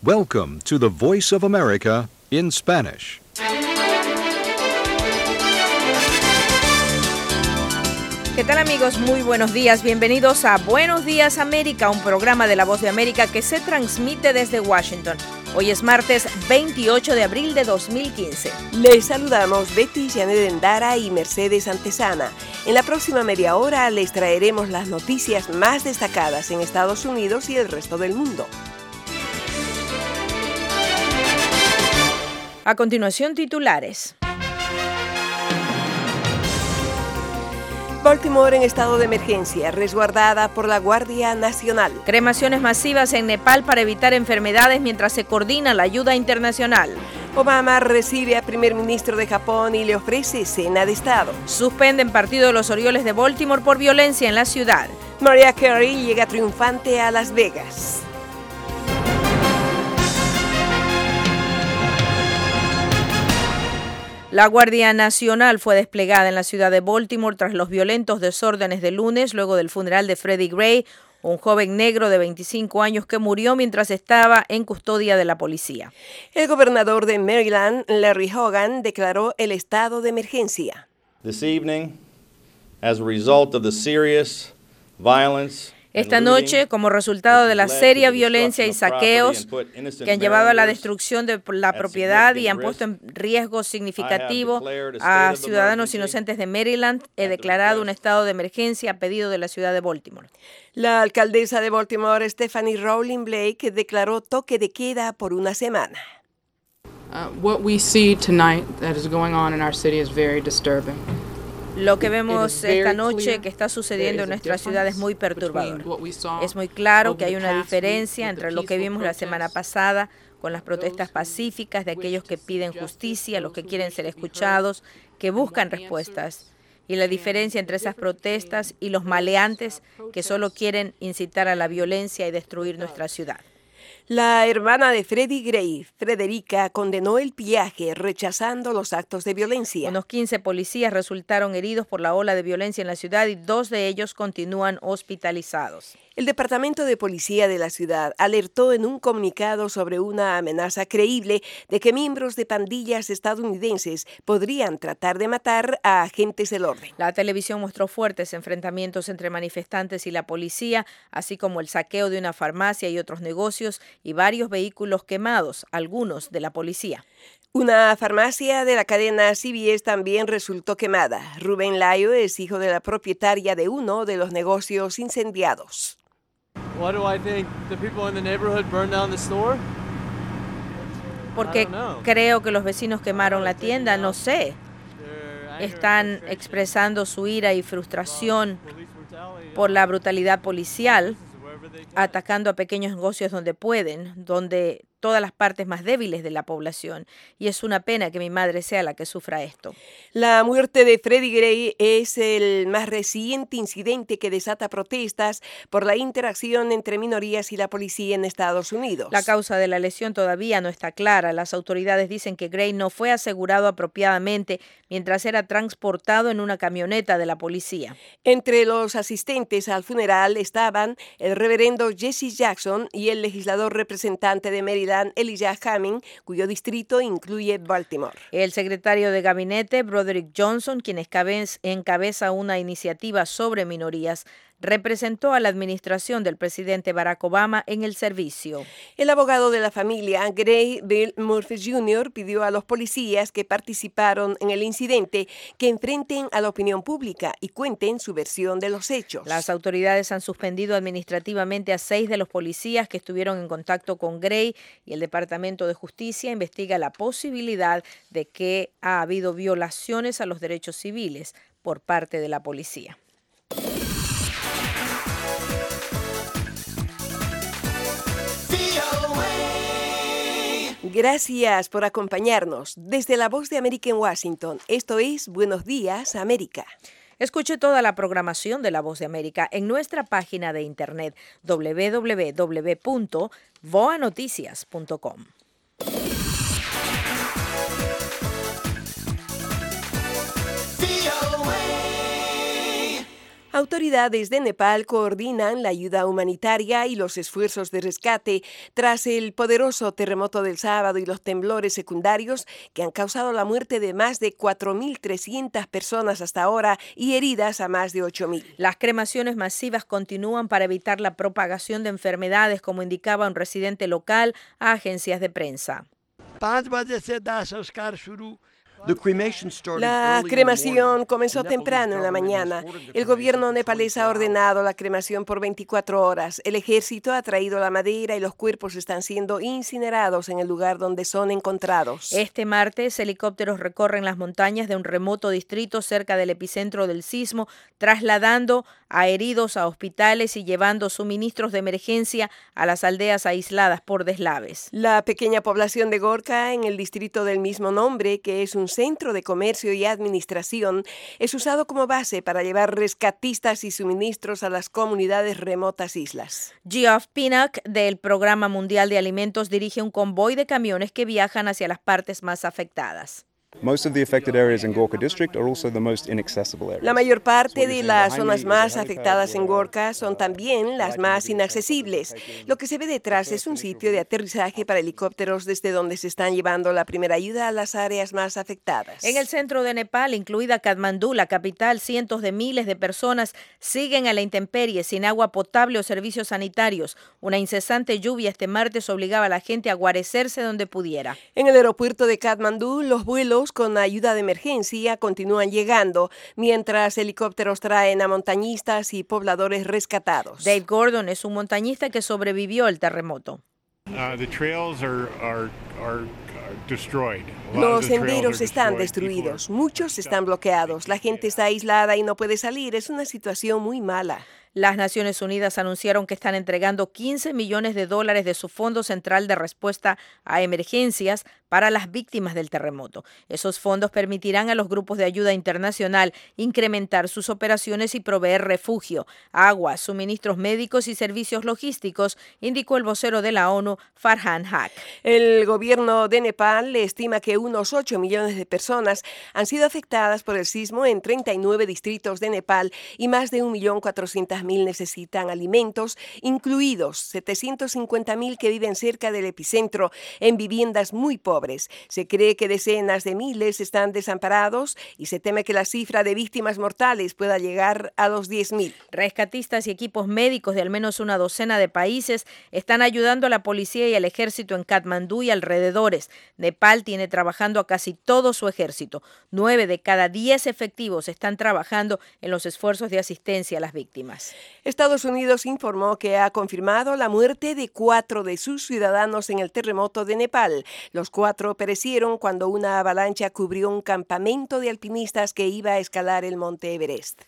Welcome to the Voice of America in Spanish. ¿Qué tal, amigos? Muy buenos días. Bienvenidos a Buenos Días América, un programa de La Voz de América que se transmite desde Washington. Hoy es martes 28 de abril de 2015. Les saludamos Betty Janet Endara y Mercedes Antesana. En la próxima media hora les traeremos las noticias más destacadas en Estados Unidos y el resto del mundo. A continuación, titulares. Baltimore en estado de emergencia, resguardada por la Guardia Nacional. Cremaciones masivas en Nepal para evitar enfermedades mientras se coordina la ayuda internacional. Obama recibe al primer ministro de Japón y le ofrece cena de estado. Suspenden partido de los Orioles de Baltimore por violencia en la ciudad. Mariah Carey llega triunfante a Las Vegas. La Guardia Nacional fue desplegada en la ciudad de Baltimore tras los violentos desórdenes de lunes luego del funeral de Freddie Gray, un joven negro de 25 años que murió mientras estaba en custodia de la policía. El gobernador de Maryland, Larry Hogan, declaró el estado de emergencia. This evening, as a result of the serious violence. Esta noche, como resultado de la seria violencia y saqueos que han llevado a la destrucción de la propiedad y han puesto en riesgo significativo a ciudadanos inocentes de Maryland, he declarado un estado de emergencia a pedido de la ciudad de Baltimore. La alcaldesa de Baltimore, Stephanie Rowling Blake, declaró toque de queda por una semana. What we see tonight that is going on in our city is very disturbing. Lo que vemos esta noche que está sucediendo en nuestra ciudad es muy perturbador. Es muy claro que hay una diferencia entre lo que vimos la semana pasada con las protestas pacíficas de aquellos que piden justicia, los que quieren ser escuchados, que buscan respuestas, y la diferencia entre esas protestas y los maleantes que solo quieren incitar a la violencia y destruir nuestra ciudad. La hermana de Freddie Gray, Frederica, condenó el pillaje rechazando los actos de violencia. Unos 15 policías resultaron heridos por la ola de violencia en la ciudad y 2 de ellos continúan hospitalizados. El Departamento de Policía de la ciudad alertó en un comunicado sobre una amenaza creíble de que miembros de pandillas estadounidenses podrían tratar de matar a agentes del orden. La televisión mostró fuertes enfrentamientos entre manifestantes y la policía, así como el saqueo de una farmacia y otros negocios y varios vehículos quemados, algunos de la policía. Una farmacia de la cadena CVS también resultó quemada. Rubén Layo es hijo de la propietaria de uno de los negocios incendiados. Porque creo que los vecinos quemaron la tienda, no sé. Están expresando su ira y frustración por la brutalidad policial, atacando a pequeños negocios donde pueden, donde todas las partes más débiles de la población, y es una pena que mi madre sea la que sufra esto. La muerte de Freddie Gray es el más reciente incidente que desata protestas por la interacción entre minorías y la policía en Estados Unidos. La causa de la lesión todavía no está clara. Las autoridades dicen que Gray no fue asegurado apropiadamente mientras era transportado en una camioneta de la policía. Entre los asistentes al funeral estaban el reverendo Jesse Jackson y el legislador representante de Maryland, Elijah Cummings, cuyo distrito incluye Baltimore. El secretario de gabinete, Broderick Johnson, quien encabeza una iniciativa sobre minorías, representó a la administración del presidente Barack Obama en el servicio. El abogado de la familia, Gray Bill Murphy Jr., pidió a los policías que participaron en el incidente que enfrenten a la opinión pública y cuenten su versión de los hechos. Las autoridades han suspendido administrativamente a 6 de los policías que estuvieron en contacto con Gray y el Departamento de Justicia investiga la posibilidad de que ha habido violaciones a los derechos civiles por parte de la policía. Gracias por acompañarnos. Desde La Voz de América en Washington, esto es Buenos Días, América. Escuche toda la programación de La Voz de América en nuestra página de internet www.voanoticias.com. Autoridades de Nepal coordinan la ayuda humanitaria y los esfuerzos de rescate tras el poderoso terremoto del sábado y los temblores secundarios que han causado la muerte de más de 4.300 personas hasta ahora y heridas a más de 8.000. Las cremaciones masivas continúan para evitar la propagación de enfermedades, como indicaba un residente local a agencias de prensa. La cremación comenzó temprano en la mañana. El gobierno nepalés ha ordenado la cremación por 24 horas. El ejército ha traído la madera y los cuerpos están siendo incinerados en el lugar donde son encontrados. Este martes, helicópteros recorren las montañas de un remoto distrito cerca del epicentro del sismo, trasladando a heridos a hospitales y llevando suministros de emergencia a las aldeas aisladas por deslaves. La pequeña población de Gorkha, en el distrito del mismo nombre, que es un centro de comercio y administración, es usado como base para llevar rescatistas y suministros a las comunidades remotas islas. Geoff Pinnock, del Programa Mundial de Alimentos, dirige un convoy de camiones que viajan hacia las partes más afectadas. La mayor parte de las zonas más afectadas en Gorkha son también las más inaccesibles. Lo que se ve detrás es un sitio de aterrizaje para helicópteros desde donde se están llevando la primera ayuda a las áreas más afectadas. En el centro de Nepal, incluida Katmandú, la capital, cientos de miles de personas siguen a la intemperie, sin agua potable o servicios sanitarios. Una incesante lluvia este martes obligaba a la gente a guarecerse donde pudiera. En el aeropuerto de Katmandú, los vuelos con ayuda de emergencia continúan llegando, mientras helicópteros traen a montañistas y pobladores rescatados. Dave Gordon es un montañista que sobrevivió al terremoto. Los senderos están destruidos, muchos están bloqueados, la gente está aislada y no puede salir, es una situación muy mala. Las Naciones Unidas anunciaron que están entregando $15 millones de su Fondo Central de Respuesta a Emergencias para las víctimas del terremoto. Esos fondos permitirán a los grupos de ayuda internacional incrementar sus operaciones y proveer refugio, agua, suministros médicos y servicios logísticos, indicó el vocero de la ONU, Farhan Haq. El gobierno de Nepal estima que unos 8 millones de personas han sido afectadas por el sismo en 39 distritos de Nepal y más de 1.400.000 necesitan alimentos, incluidos 750.000 que viven cerca del epicentro en viviendas muy pobres. Se cree que decenas de miles están desamparados y se teme que la cifra de víctimas mortales pueda llegar a los 10.000. Rescatistas y equipos médicos de al menos una docena de países están ayudando a la policía y al ejército en Katmandú y alrededores. Nepal tiene trabajando a casi todo su ejército. 9 de cada 10 efectivos están trabajando en los esfuerzos de asistencia a las víctimas. Estados Unidos informó que ha confirmado la muerte de 4 de sus ciudadanos en el terremoto de Nepal. Los 4 perecieron cuando una avalancha cubrió un campamento de alpinistas que iba a escalar el monte Everest.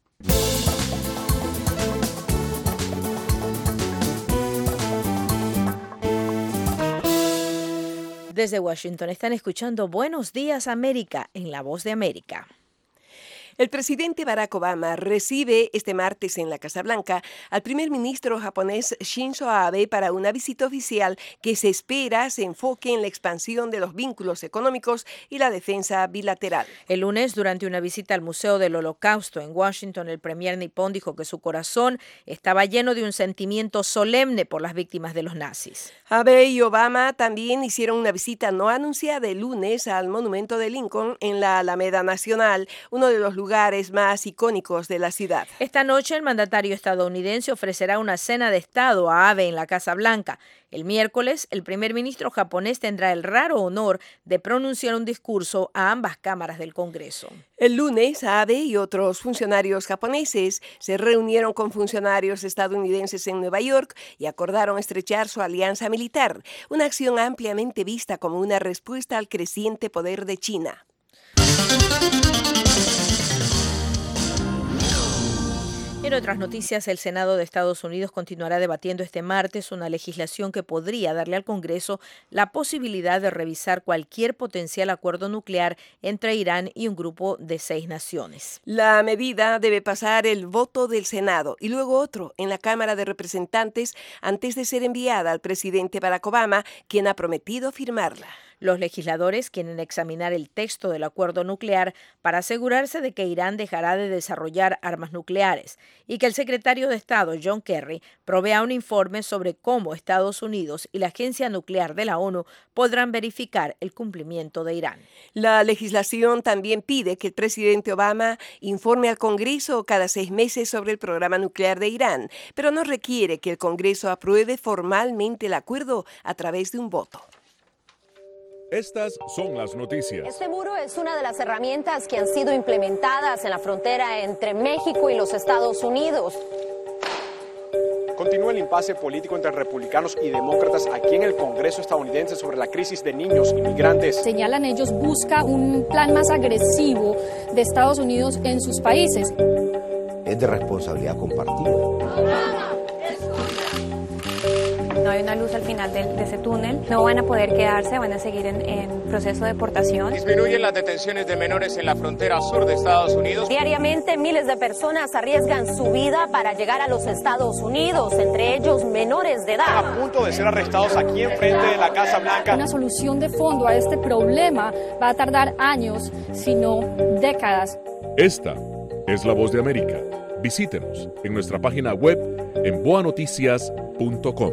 Desde Washington están escuchando Buenos Días América en La Voz de América. El presidente Barack Obama recibe este martes en la Casa Blanca al primer ministro japonés Shinzo Abe para una visita oficial que se espera se enfoque en la expansión de los vínculos económicos y la defensa bilateral. El lunes, durante una visita al Museo del Holocausto en Washington, el premier nipón dijo que su corazón estaba lleno de un sentimiento solemne por las víctimas de los nazis. Abe y Obama también hicieron una visita no anunciada el lunes al monumento de Lincoln en la Alameda Nacional, uno de los lugares más icónicos de la ciudad. Esta noche el mandatario estadounidense ofrecerá una cena de Estado a Abe en la Casa Blanca. El miércoles, el primer ministro japonés tendrá el raro honor de pronunciar un discurso a ambas cámaras del Congreso. El lunes, Abe y otros funcionarios japoneses se reunieron con funcionarios estadounidenses en Nueva York y acordaron estrechar su alianza militar, una acción ampliamente vista como una respuesta al creciente poder de China. En otras noticias, el Senado de Estados Unidos continuará debatiendo este martes una legislación que podría darle al Congreso la posibilidad de revisar cualquier potencial acuerdo nuclear entre Irán y un grupo de 6 naciones. La medida debe pasar el voto del Senado y luego otro en la Cámara de Representantes antes de ser enviada al presidente Barack Obama, quien ha prometido firmarla. Los legisladores quieren examinar el texto del acuerdo nuclear para asegurarse de que Irán dejará de desarrollar armas nucleares y que el secretario de Estado, John Kerry, provea un informe sobre cómo Estados Unidos y la Agencia Nuclear de la ONU podrán verificar el cumplimiento de Irán. La legislación también pide que el presidente Obama informe al Congreso cada 6 meses sobre el programa nuclear de Irán, pero no requiere que el Congreso apruebe formalmente el acuerdo a través de un voto. Estas son las noticias. Este muro es una de las herramientas que han sido implementadas en la frontera entre México y los Estados Unidos. Continúa el impasse político entre republicanos y demócratas aquí en el Congreso estadounidense sobre la crisis de niños inmigrantes. Señalan ellos, busca un plan más agresivo de Estados Unidos en sus países. Es de responsabilidad compartida. No hay una luz al final de ese túnel, no van a poder quedarse, van a seguir en proceso de deportación. Disminuyen las detenciones de menores en la frontera sur de Estados Unidos. Diariamente miles de personas arriesgan su vida para llegar a los Estados Unidos, entre ellos menores de edad. Están a punto de ser arrestados aquí enfrente de la Casa Blanca. Una solución de fondo a este problema va a tardar años, sino décadas. Esta es La Voz de América. Visítenos en nuestra página web en boanoticias.com.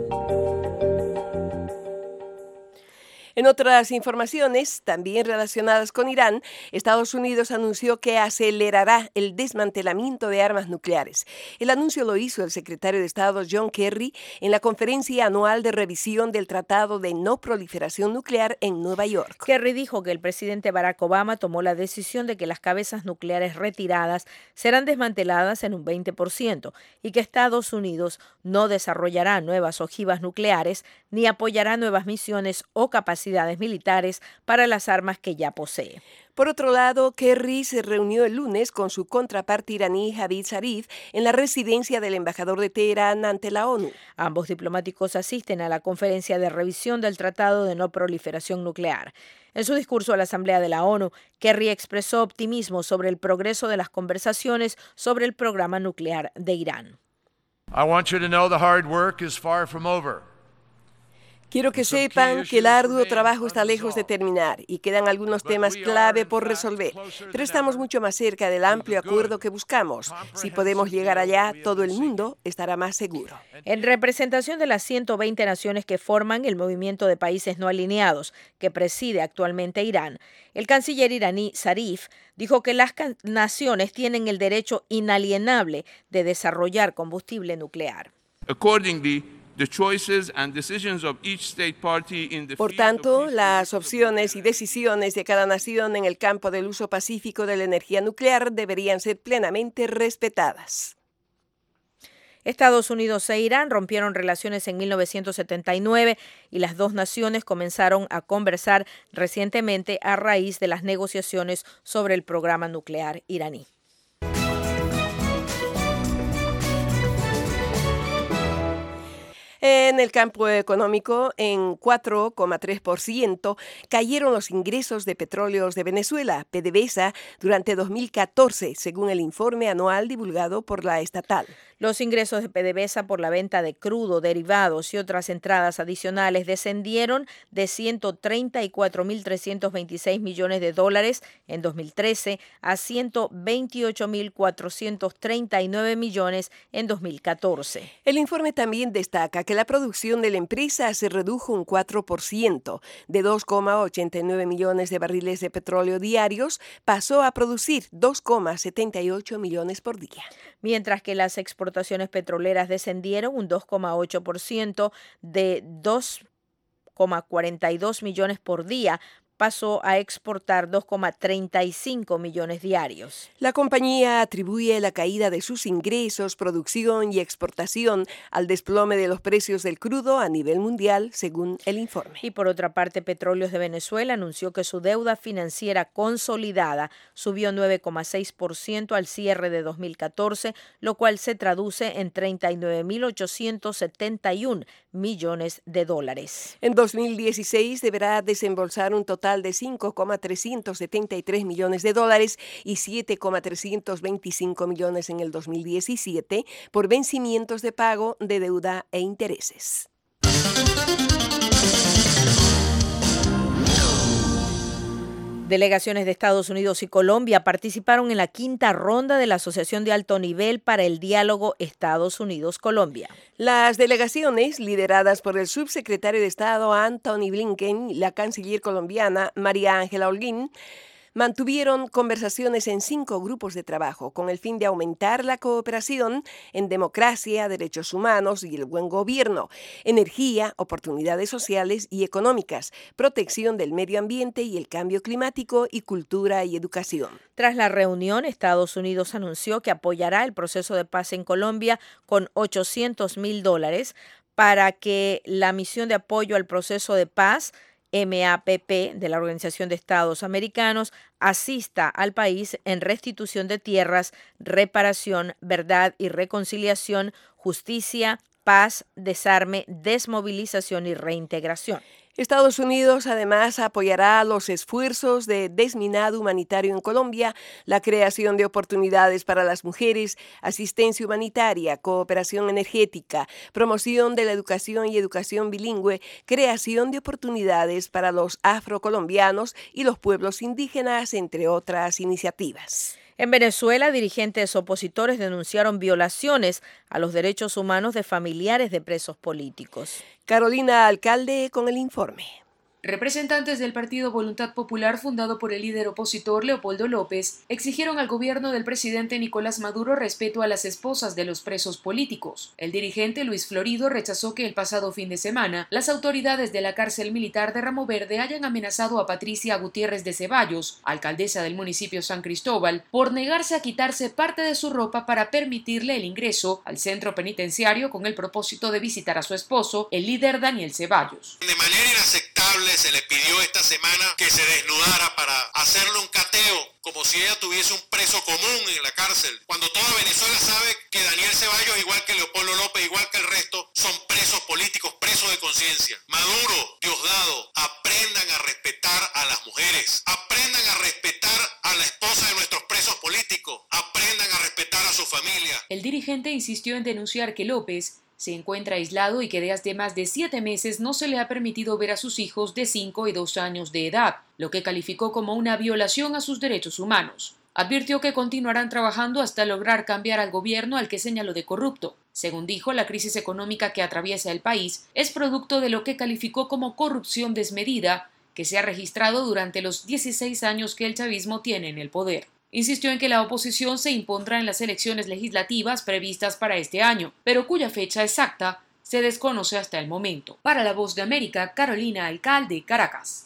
En otras informaciones, también relacionadas con Irán, Estados Unidos anunció que acelerará el desmantelamiento de armas nucleares. El anuncio lo hizo el secretario de Estado John Kerry en la conferencia anual de revisión del Tratado de No Proliferación Nuclear en Nueva York. Kerry dijo que el presidente Barack Obama tomó la decisión de que las cabezas nucleares retiradas serán desmanteladas en un 20% y que Estados Unidos no desarrollará nuevas ojivas nucleares ni apoyará nuevas misiones o capacidades militares para las armas que ya posee. Por otro lado, Kerry se reunió el lunes con su contraparte iraní Javad Zarif en la residencia del embajador de Teherán ante la ONU. Ambos diplomáticos asisten a la conferencia de revisión del Tratado de No Proliferación Nuclear. En su discurso a la Asamblea de la ONU, Kerry expresó optimismo sobre el progreso de las conversaciones sobre el programa nuclear de Irán. I want you to know the hard work is far from over. Quiero que sepan que el arduo trabajo está lejos de terminar y quedan algunos temas clave por resolver, pero estamos mucho más cerca del amplio acuerdo que buscamos. Si podemos llegar allá, todo el mundo estará más seguro. En representación de las 120 naciones que forman el movimiento de países no alineados que preside actualmente Irán, el canciller iraní Zarif dijo que las naciones tienen el derecho inalienable de desarrollar combustible nuclear. Por tanto, las opciones y decisiones de cada nación en el campo del uso pacífico de la energía nuclear deberían ser plenamente respetadas. Estados Unidos e Irán rompieron relaciones en 1979 y las dos naciones comenzaron a conversar recientemente a raíz de las negociaciones sobre el programa nuclear iraní. En el campo económico, en 4,3% cayeron los ingresos de petróleos de Venezuela, PDVSA, durante 2014, según el informe anual divulgado por la estatal. Los ingresos de PDVSA por la venta de crudo, derivados y otras entradas adicionales descendieron de 134.326 millones de dólares en 2013 a 128.439 millones en 2014. El informe también destaca que la producción de la empresa se redujo un 4%, de 2,89 millones de barriles de petróleo diarios, pasó a producir 2,78 millones por día. Mientras que las exportaciones petroleras descendieron un 2,8% de 2,42 millones por día, pasó a exportar 2,35 millones diarios. La compañía atribuye la caída de sus ingresos, producción y exportación al desplome de los precios del crudo a nivel mundial, según el informe. Y por otra parte, Petróleos de Venezuela anunció que su deuda financiera consolidada subió 9,6% al cierre de 2014, lo cual se traduce en 39.871 millones de dólares. En 2016 deberá desembolsar un total de 5,373 millones de dólares y 7,325 millones en el 2017 por vencimientos de pago de deuda e intereses. Delegaciones de Estados Unidos y Colombia participaron en la quinta ronda de la Asociación de Alto Nivel para el Diálogo Estados Unidos-Colombia. Las delegaciones, lideradas por el subsecretario de Estado Antony Blinken y la canciller colombiana María Ángela Holguín, mantuvieron conversaciones en 5 grupos de trabajo con el fin de aumentar la cooperación en democracia, derechos humanos y el buen gobierno, energía, oportunidades sociales y económicas, protección del medio ambiente y el cambio climático y cultura y educación. Tras la reunión, Estados Unidos anunció que apoyará el proceso de paz en Colombia con $800,000 para que la misión de apoyo al proceso de paz MAPP de la Organización de Estados Americanos asista al país en restitución de tierras, reparación, verdad y reconciliación, justicia, paz, desarme, desmovilización y reintegración. Estados Unidos además apoyará los esfuerzos de desminado humanitario en Colombia, la creación de oportunidades para las mujeres, asistencia humanitaria, cooperación energética, promoción de la educación y educación bilingüe, creación de oportunidades para los afrocolombianos y los pueblos indígenas, entre otras iniciativas. En Venezuela, dirigentes opositores denunciaron violaciones a los derechos humanos de familiares de presos políticos. Carolina Alcalde con el informe. Representantes del Partido Voluntad Popular, fundado por el líder opositor Leopoldo López, exigieron al gobierno del presidente Nicolás Maduro respeto a las esposas de los presos políticos. El dirigente Luis Florido rechazó que el pasado fin de semana las autoridades de la cárcel militar de Ramo Verde hayan amenazado a Patricia Gutiérrez de Ceballos, alcaldesa del municipio San Cristóbal, por negarse a quitarse parte de su ropa para permitirle el ingreso al centro penitenciario con el propósito de visitar a su esposo, el líder Daniel Ceballos. De manera inaceptable se le pidió esta semana que se desnudara para hacerle un cateo, como si ella tuviese un preso común en la cárcel, cuando toda Venezuela sabe que Daniel Ceballos, igual que Leopoldo López, igual que el resto, son presos políticos, presos de conciencia. Maduro, Diosdado, aprendan a respetar a las mujeres, aprendan a respetar a la esposa de nuestros presos políticos, aprendan a respetar a su familia. El dirigente insistió en denunciar que López se encuentra aislado y que desde más de 7 meses no se le ha permitido ver a sus hijos de 5 y 2 años de edad, lo que calificó como una violación a sus derechos humanos. Advirtió que continuarán trabajando hasta lograr cambiar al gobierno al que señaló de corrupto. Según dijo, la crisis económica que atraviesa el país es producto de lo que calificó como corrupción desmedida que se ha registrado durante los 16 años que el chavismo tiene en el poder. Insistió en que la oposición se impondrá en las elecciones legislativas previstas para este año, pero cuya fecha exacta se desconoce hasta el momento. Para La Voz de América, Carolina Alcalde, Caracas.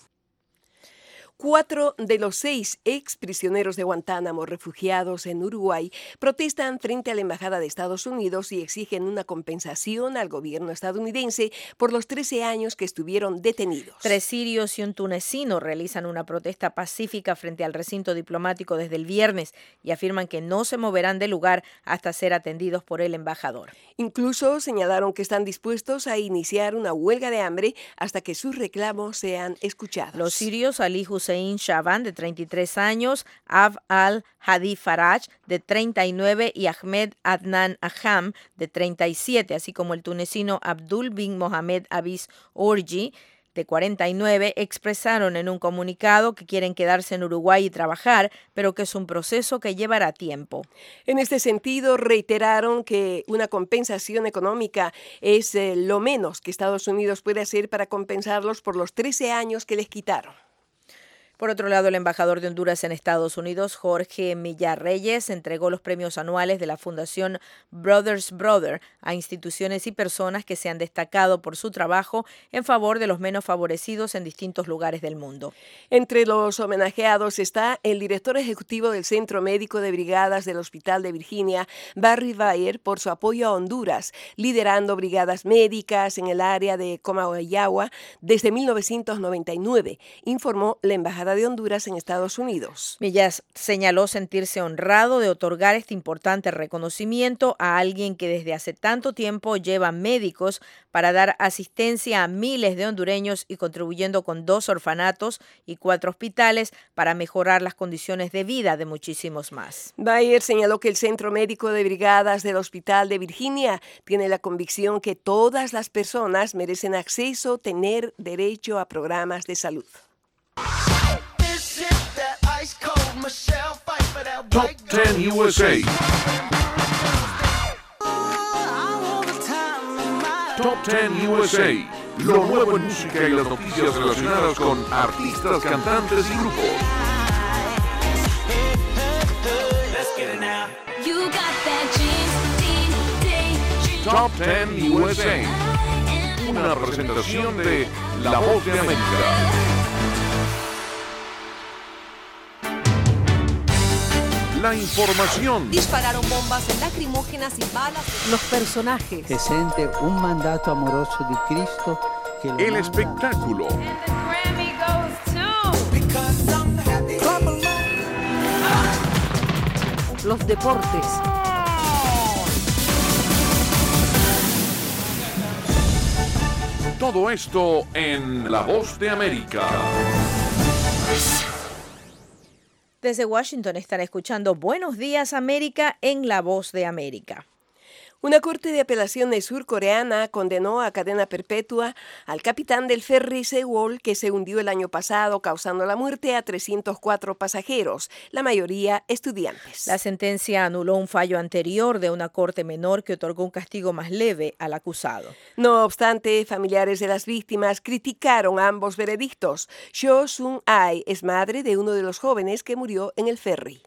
4 de los 6 exprisioneros de Guantánamo refugiados en Uruguay protestan frente a la Embajada de Estados Unidos y exigen una compensación al gobierno estadounidense por los 13 años que estuvieron detenidos. 3 sirios y un tunecino realizan una protesta pacífica frente al recinto diplomático desde el viernes y afirman que no se moverán del lugar hasta ser atendidos por el embajador. Incluso señalaron que están dispuestos a iniciar una huelga de hambre hasta que sus reclamos sean escuchados. Los sirios Ali Hussein Shaban, de 33 años, Ab al-Hadi Faraj, de 39, y Ahmed Adnan Aham, de 37, así como el tunecino Abdul bin Mohamed Abis Orji, de 49, expresaron en un comunicado que quieren quedarse en Uruguay y trabajar, pero que es un proceso que llevará tiempo. En este sentido, reiteraron que una compensación económica es lo menos que Estados Unidos puede hacer para compensarlos por los 13 años que les quitaron. Por otro lado, el embajador de Honduras en Estados Unidos, Jorge Millar Reyes, entregó los premios anuales de la Fundación Brothers Brother a instituciones y personas que se han destacado por su trabajo en favor de los menos favorecidos en distintos lugares del mundo. Entre los homenajeados está el director ejecutivo del Centro Médico de Brigadas del Hospital de Virginia, Barry Bayer, por su apoyo a Honduras, liderando brigadas médicas en el área de Comayagua desde 1999, informó la embajada de Honduras en Estados Unidos. Millas señaló sentirse honrado de otorgar este importante reconocimiento a alguien que desde hace tanto tiempo lleva médicos para dar asistencia a miles de hondureños y contribuyendo con 2 orfanatos y 4 hospitales para mejorar las condiciones de vida de muchísimos más. Bayer señaló que el Centro Médico de Brigadas del Hospital de Virginia tiene la convicción que todas las personas merecen acceso, tener derecho a programas de salud. Top 10 USA. Top 10 USA. Lo nuevo en música y las noticias relacionadas con artistas, cantantes y grupos. Top 10 USA. Una presentación de La Voz de América. La información. Dispararon bombas lacrimógenas y balas. Los personajes. Que siente un mandato amoroso de Cristo. Que el espectáculo. Los deportes. Todo esto en La Voz de América. Desde Washington están escuchando Buenos Días América en La Voz de América. Una corte de apelaciones surcoreana condenó a cadena perpetua al capitán del ferry Sewol que se hundió el año pasado, causando la muerte a 304 pasajeros, la mayoría estudiantes. La sentencia anuló un fallo anterior de una corte menor que otorgó un castigo más leve al acusado. No obstante, familiares de las víctimas criticaron ambos veredictos. Cho Sung-ai es madre de uno de los jóvenes que murió en el ferry.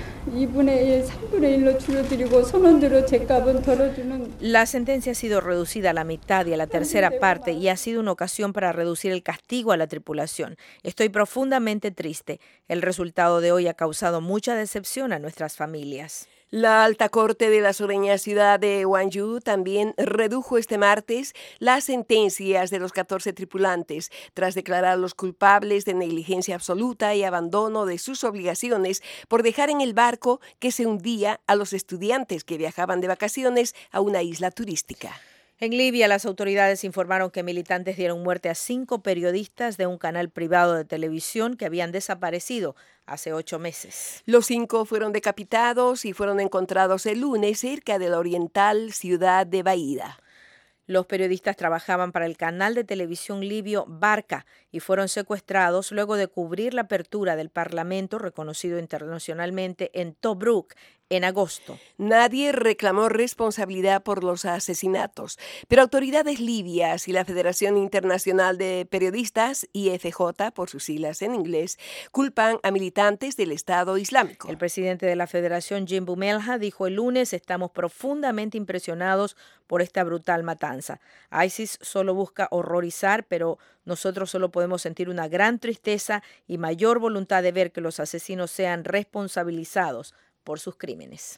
La sentencia ha sido reducida a la mitad y a la tercera parte y ha sido una ocasión para reducir el castigo a la tripulación. Estoy profundamente triste. El resultado de hoy ha causado mucha decepción a nuestras familias. La alta corte de la sureña ciudad de Gwangju también redujo este martes las sentencias de los 14 tripulantes tras declararlos culpables de negligencia absoluta y abandono de sus obligaciones por dejar en el barco que se hundía a los estudiantes que viajaban de vacaciones a una isla turística. En Libia, las autoridades informaron que militantes dieron muerte a 5 periodistas de un canal privado de televisión que habían desaparecido hace 8 meses. Los 5 fueron decapitados y fueron encontrados el lunes cerca de la oriental ciudad de Baida. Los periodistas trabajaban para el canal de televisión libio Barca y fueron secuestrados luego de cubrir la apertura del Parlamento reconocido internacionalmente en Tobruk en agosto. Nadie reclamó responsabilidad por los asesinatos, pero autoridades libias y la Federación Internacional de Periodistas, IFJ por sus siglas en inglés, culpan a militantes del Estado Islámico. El presidente de la Federación, Jim Bumelha, dijo el lunes: estamos profundamente impresionados por esta brutal matanza. ISIS solo busca horrorizar, pero nosotros solo podemos sentir una gran tristeza y mayor voluntad de ver que los asesinos sean responsabilizados por sus crímenes.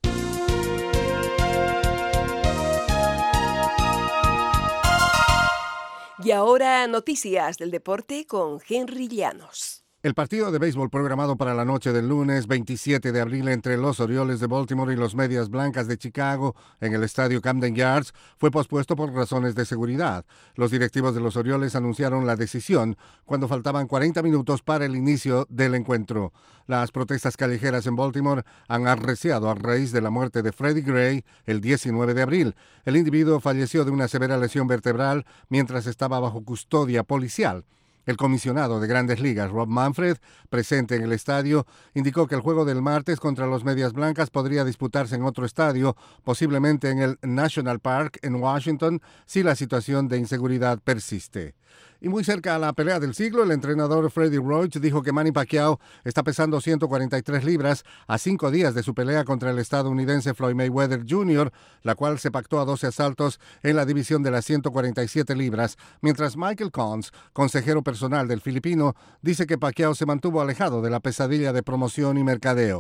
Y ahora noticias del deporte con Henry Llanos. El partido de béisbol programado para la noche del lunes 27 de abril entre los Orioles de Baltimore y los Medias Blancas de Chicago en el estadio Camden Yards fue pospuesto por razones de seguridad. Los directivos de los Orioles anunciaron la decisión cuando faltaban 40 minutos para el inicio del encuentro. Las protestas callejeras en Baltimore han arreciado a raíz de la muerte de Freddie Gray el 19 de abril. El individuo falleció de una severa lesión vertebral mientras estaba bajo custodia policial. El comisionado de Grandes Ligas, Rob Manfred, presente en el estadio, indicó que el juego del martes contra los Medias Blancas podría disputarse en otro estadio, posiblemente en el National Park en Washington, si la situación de inseguridad persiste. Y muy cerca a la pelea del siglo, el entrenador Freddie Roach dijo que Manny Pacquiao está pesando 143 libras a 5 días de su pelea contra el estadounidense Floyd Mayweather Jr., la cual se pactó a 12 asaltos en la división de las 147 libras, mientras Michael Cons, consejero personal del filipino, dice que Pacquiao se mantuvo alejado de la pesadilla de promoción y mercadeo.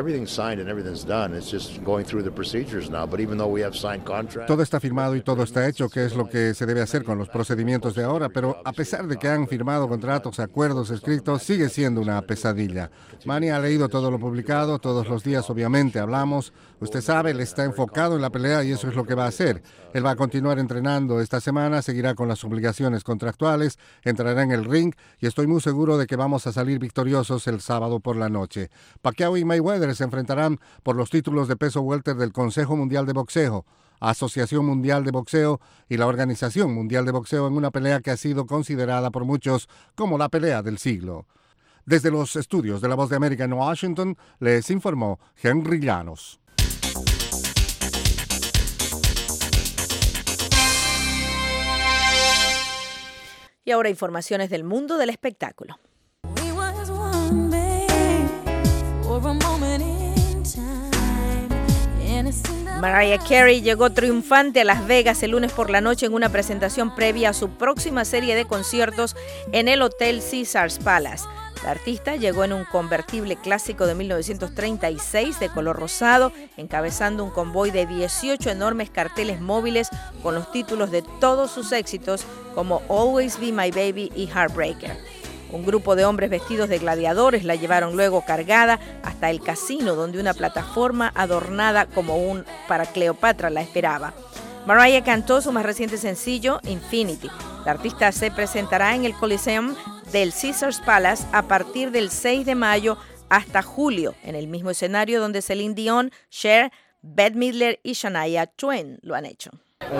Todo está firmado y todo está hecho, que es lo que se debe hacer con los procedimientos de ahora, pero a pesar de que han firmado contratos, acuerdos escritos, sigue siendo una pesadilla. Manny ha leído todo lo publicado, todos los días obviamente hablamos. Usted sabe, él está enfocado en la pelea y eso es lo que va a hacer. Él va a continuar entrenando esta semana, seguirá con las obligaciones contractuales, entrará en el ring y estoy muy seguro de que vamos a salir victoriosos el sábado por la noche. Pacquiao y Mayweather se enfrentarán por los títulos de peso welter del Consejo Mundial de Boxeo, Asociación Mundial de Boxeo y la Organización Mundial de Boxeo en una pelea que ha sido considerada por muchos como la pelea del siglo. Desde los estudios de La Voz de América en Washington, les informó Henry Llanos. Y ahora informaciones del mundo del espectáculo. Mariah Carey llegó triunfante a Las Vegas el lunes por la noche en una presentación previa a su próxima serie de conciertos en el Hotel Caesars Palace. La artista llegó en un convertible clásico de 1936 de color rosado, encabezando un convoy de 18 enormes carteles móviles con los títulos de todos sus éxitos como Always Be My Baby y Heartbreaker. Un grupo de hombres vestidos de gladiadores la llevaron luego cargada hasta el casino, donde una plataforma adornada como para Cleopatra la esperaba. Mariah cantó su más reciente sencillo, Infinity. La artista se presentará en el Coliseum del Caesars Palace a partir del 6 de mayo hasta julio, en el mismo escenario donde Celine Dion, Cher, Bette Midler y Shania Twain lo han hecho.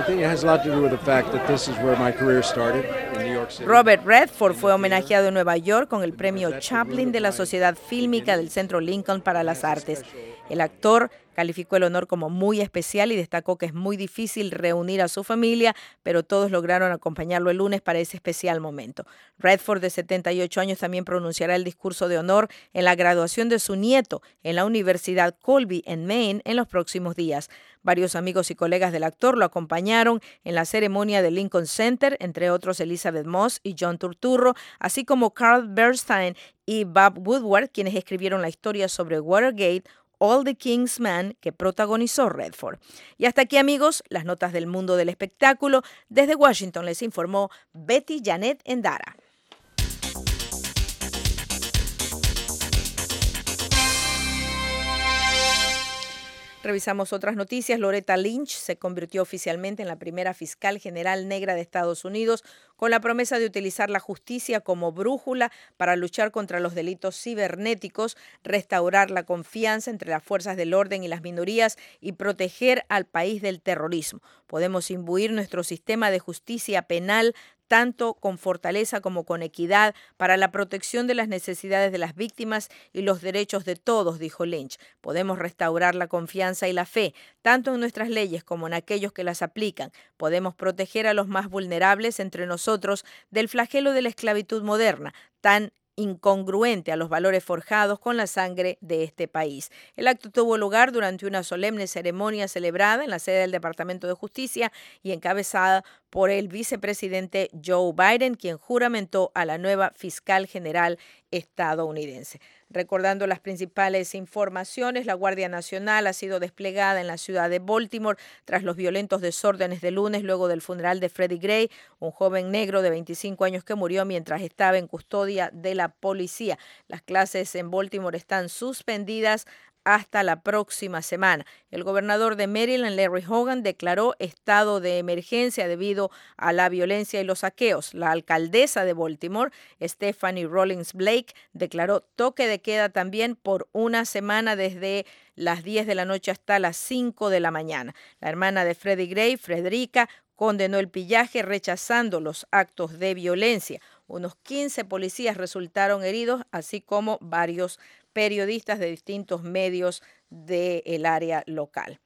Robert Redford fue homenajeado en Nueva York con el premio Chaplin de la Sociedad Fílmica del Centro Lincoln para las Artes. El actor calificó el honor como muy especial y destacó que es muy difícil reunir a su familia, pero todos lograron acompañarlo el lunes para ese especial momento. Redford, de 78 años, también pronunciará el discurso de honor en la graduación de su nieto en la Universidad Colby en Maine en los próximos días. Varios amigos y colegas del actor lo acompañaron en la ceremonia del Lincoln Center, entre otros Elizabeth Moss y John Turturro, así como Carl Bernstein y Bob Woodward, quienes escribieron la historia sobre Watergate, All the King's Man, que protagonizó Redford. Y hasta aquí, amigos, las notas del mundo del espectáculo. Desde Washington les informó Betty Janet Endara. Revisamos otras noticias. Loretta Lynch se convirtió oficialmente en la primera fiscal general negra de Estados Unidos, con la promesa de utilizar la justicia como brújula para luchar contra los delitos cibernéticos, restaurar la confianza entre las fuerzas del orden y las minorías y proteger al país del terrorismo. Podemos imbuir nuestro sistema de justicia penal tanto con fortaleza como con equidad, para la protección de las necesidades de las víctimas y los derechos de todos, dijo Lynch. Podemos restaurar la confianza y la fe, tanto en nuestras leyes como en aquellos que las aplican. Podemos proteger a los más vulnerables entre nosotros del flagelo de la esclavitud moderna, tan incongruente a los valores forjados con la sangre de este país. El acto tuvo lugar durante una solemne ceremonia celebrada en la sede del Departamento de Justicia y encabezada por el vicepresidente Joe Biden, quien juramentó a la nueva fiscal general estadounidense. Recordando las principales informaciones, la Guardia Nacional ha sido desplegada en la ciudad de Baltimore tras los violentos desórdenes de lunes luego del funeral de Freddie Gray, un joven negro de 25 años que murió mientras estaba en custodia de la policía. Las clases en Baltimore están suspendidas hasta la próxima semana. El gobernador de Maryland, Larry Hogan, declaró estado de emergencia debido a la violencia y los saqueos. La alcaldesa de Baltimore, Stephanie Rawlings Blake, declaró toque de queda también por una semana desde las 10 de la noche hasta las 5 de la mañana. La hermana de Freddie Gray, Frederica, condenó el pillaje rechazando los actos de violencia. Unos 15 policías resultaron heridos, así como varios periodistas de distintos medios del área local.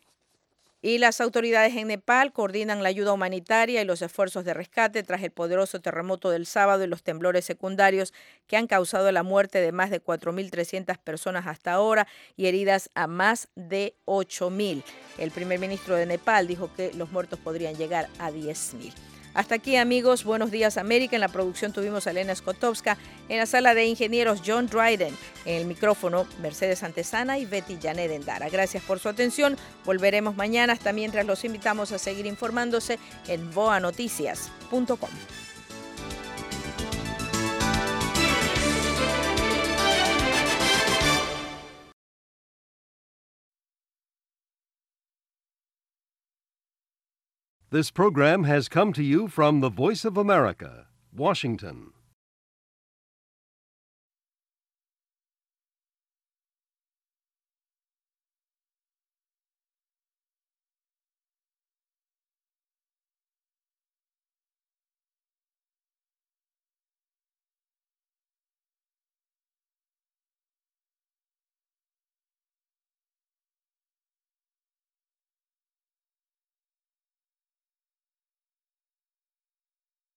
Y las autoridades en Nepal coordinan la ayuda humanitaria y los esfuerzos de rescate tras el poderoso terremoto del sábado y los temblores secundarios que han causado la muerte de más de 4.300 personas hasta ahora y heridas a más de 8.000. El primer ministro de Nepal dijo que los muertos podrían llegar a 10.000. Hasta aquí, amigos, Buenos Días América. En la producción tuvimos a Elena Skotowska, en la sala de ingenieros John Dryden, en el micrófono Mercedes Antesana y Betty Janet Endara. Gracias por su atención. Volveremos mañana. Hasta mientras los invitamos a seguir informándose en boanoticias.com. This program has come to you from the Voice of America, Washington.